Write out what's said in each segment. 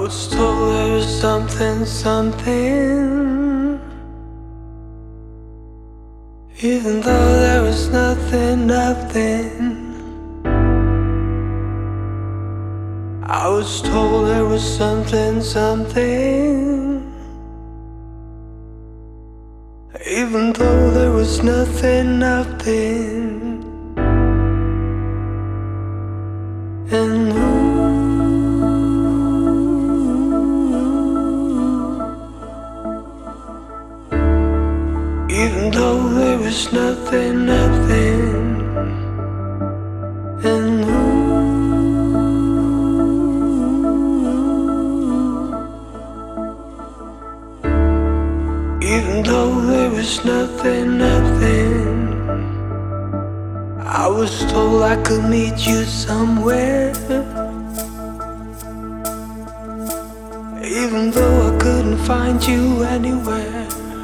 was told there was something, even though there was nothing. I was told there was something, even though there was nothing. And even though there was nothing. And even though there was nothing. I was told I could meet you somewhere, even though I couldn't find you anywhere.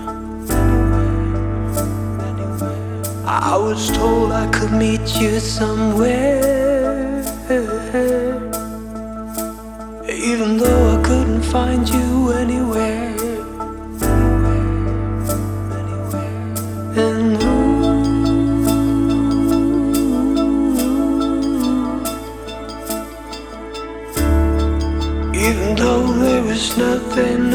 I was told I could meet you somewhere, even though I couldn't find you anywhere. And even though there was nothing.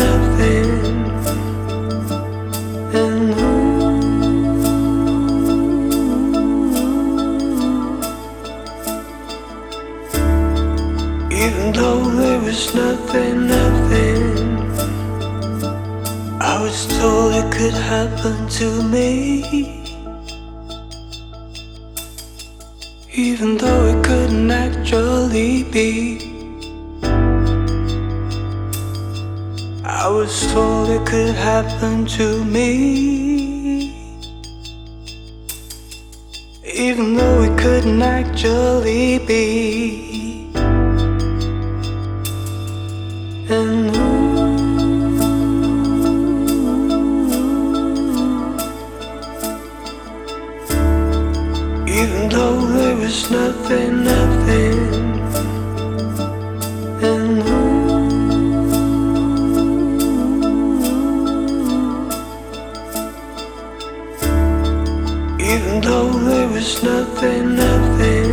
And even though there was nothing. I was told it could happen to me, even though it couldn't actually be. I was told it could happen to me, even though it couldn't actually be. And even though there was nothing. And even though there was nothing.